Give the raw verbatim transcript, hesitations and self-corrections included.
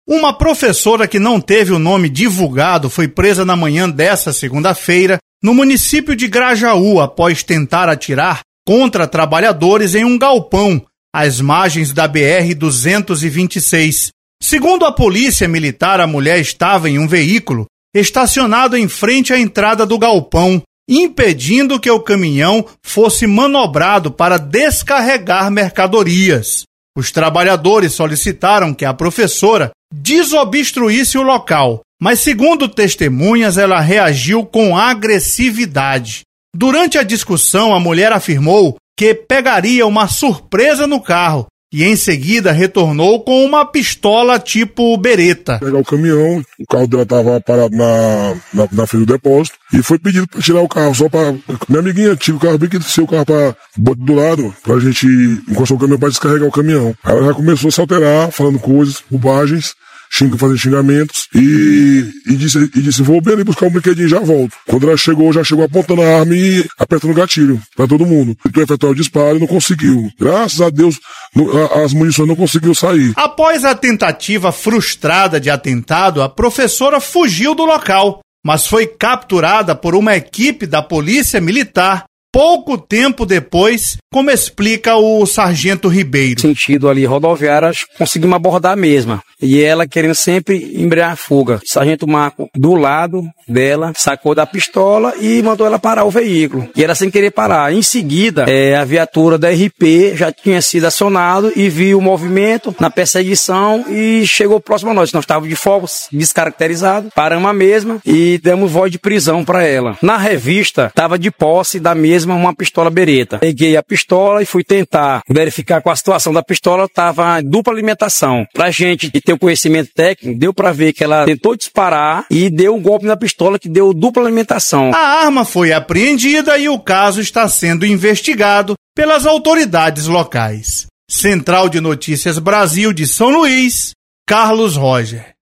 Uma professora que não teve o nome divulgado foi presa na manhã desta segunda-feira no município de Grajaú após tentar atirar contra trabalhadores em um galpão às margens da B R duzentos e vinte e seis. Segundo a polícia militar, a mulher estava em um veículo estacionado em frente à entrada do galpão, impedindo que o caminhão fosse manobrado para descarregar mercadorias. Os trabalhadores solicitaram que a professora desobstruísse o local, mas, segundo testemunhas, ela reagiu com agressividade. Durante a discussão, a mulher afirmou que pegaria uma surpresa no carro e, em seguida, retornou com uma pistola tipo bereta. Pegar o caminhão, o carro dela estava parado na, na, na frente do depósito e foi pedido para tirar o carro, só para... Minha amiguinha, tira o carro bem que desceu o carro para do lado, para a gente encostar o caminhão para descarregar o caminhão. Aí ela já começou a se alterar, falando coisas, bobagens, xing, fazendo xingamentos e, e, disse, e disse, vou bem ali buscar um brinquedinho e já volto. Quando ela chegou, já chegou apontando a arma e apertando o gatilho para todo mundo. Tentou efetuar o disparo e não conseguiu. Graças a Deus, no, a, as munições não conseguiram sair. Após a tentativa frustrada de atentado, a professora fugiu do local, mas foi capturada por uma equipe da Polícia Militar pouco tempo depois, como explica o sargento Ribeiro. Sentido ali rodoviária, conseguimos abordar a mesma. E ela querendo sempre embrear a fuga. O sargento Marco, do lado dela, sacou da pistola e mandou ela parar o veículo. E ela sem querer parar. Em seguida, é, a viatura da R P já tinha sido acionado e viu o movimento na perseguição e chegou próximo a nós. Nós estávamos de fogo descaracterizado, paramos a mesma e demos voz de prisão para ela. Na revista, estava de posse da mesma uma pistola bereta. Peguei a pistola e fui tentar verificar com a situação da pistola, estava dupla alimentação. Pra gente que tem o conhecimento técnico, deu pra ver que ela tentou disparar e deu um golpe na pistola que deu dupla alimentação. A arma foi apreendida e o caso está sendo investigado pelas autoridades locais. Central de Notícias Brasil de São Luís, Carlos Roger.